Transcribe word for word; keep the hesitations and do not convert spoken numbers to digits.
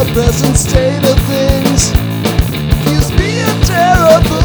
the present state of things gives me a terrible